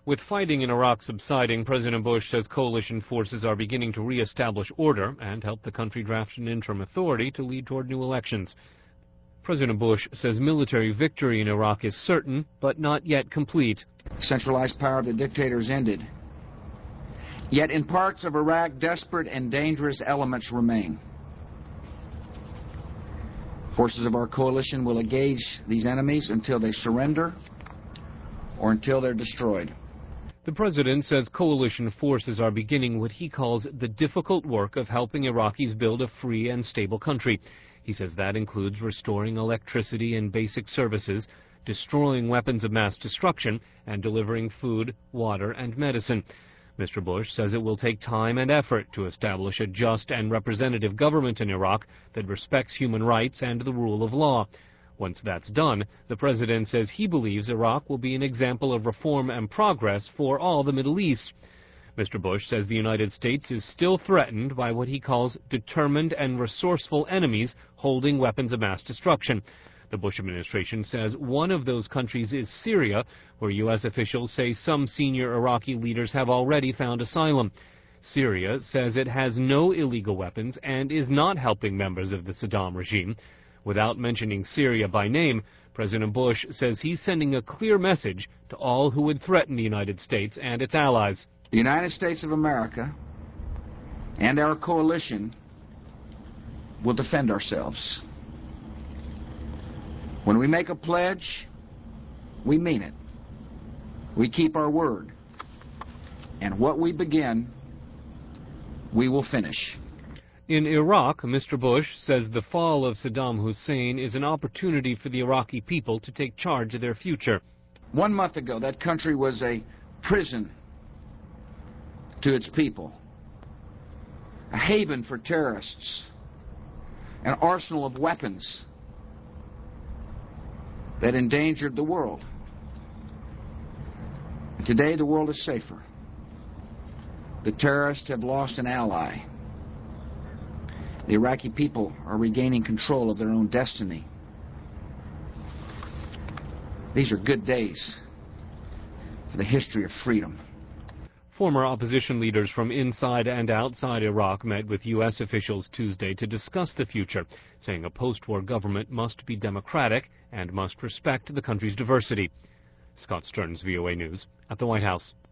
With fighting in Iraq subsiding, President Bush says coalition forces are beginning to re-establish order and help the country draft an interim authority to lead toward new elections. President Bush says military victory in Iraq is certain, but not yet complete. Centralized power of the dictators ended. Yet in parts of Iraq, desperate and dangerous elements remain. Forces of our coalition will engage these enemies until they surrender or until they're destroyed. The president says coalition forces are beginning what he calls the difficult work of helping Iraqis build a free and stable country. He says that includes restoring electricity and basic services, destroying weapons of mass destruction, and delivering food, water, and medicine. Mr. Bush says it will take time and effort to establish a just and representative government in Iraq that respects human rights and the rule of law. Once that's done, the president says he believes Iraq will be an example of reform and progress for all the Middle East. Mr. Bush says the United States is still threatened by what he calls determined and resourceful enemies holding weapons of mass destruction. The Bush administration says one of those countries is Syria, where U.S. officials say some senior Iraqi leaders have already found asylum. Syria says it has no illegal weapons and is not helping members of the Saddam regime. Without mentioning Syria by name, President Bush says he's sending a clear message to all who would threaten the United States and its allies. The United States of America and our coalition will defend ourselves. When we make a pledge, we mean it. We keep our word. And what we begin, we will finish. In Iraq, Mr. Bush says the fall of Saddam Hussein is an opportunity for the Iraqi people to take charge of their future. 1 month ago, that country was a prison to its people, a haven for terrorists, an arsenal of weapons that endangered the world. And today the world is safer. The terrorists have lost an ally. The Iraqi people are regaining control of their own destiny. These are good days for the history of freedom. Former opposition leaders from inside and outside Iraq met with U.S. officials Tuesday to discuss the future, saying a post-war government must be democratic and must respect the country's diversity. Scott Stearns, VOA News, at the White House.